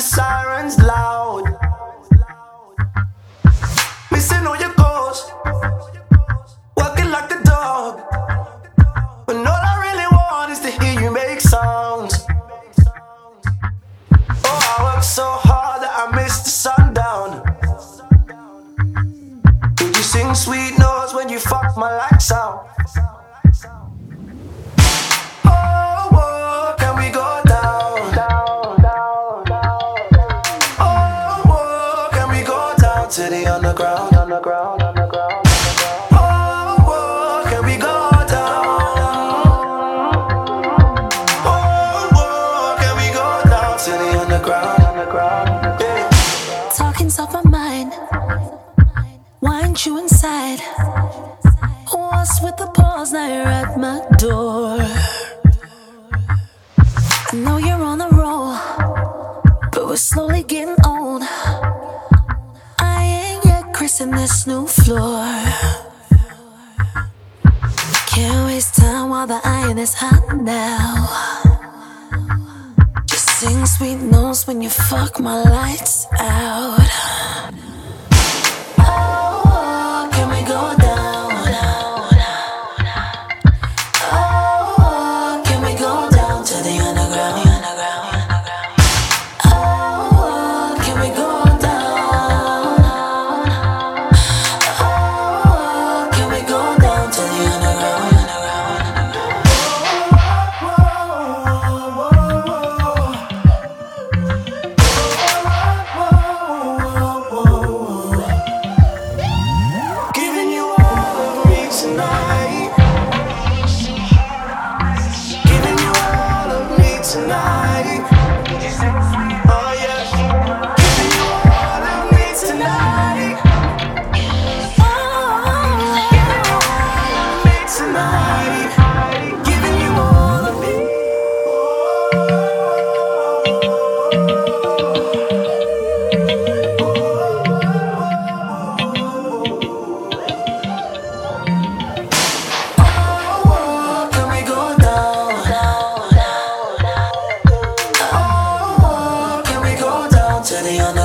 sirens loud. Missing all your calls, walking like a dog. But all I really want is to hear you make sounds. Oh, I work so hard that I miss the sundown. Would you sing sweet notes when you fuck my lights out? To the underground, underground, underground. Oh, can we go down? Oh, can we go down to the underground, underground? Yeah. Talking's off my mind. Why ain't you inside? What's with the pause? Now you're at my door. I know you're on the roll, but we're slowly getting old. In this new floor, can't waste time while the iron is hot now. Just sing sweet notes when you fuck my lights out. Oh, can we go down? Oh, can we go down to the underground? Oh, can we go? To the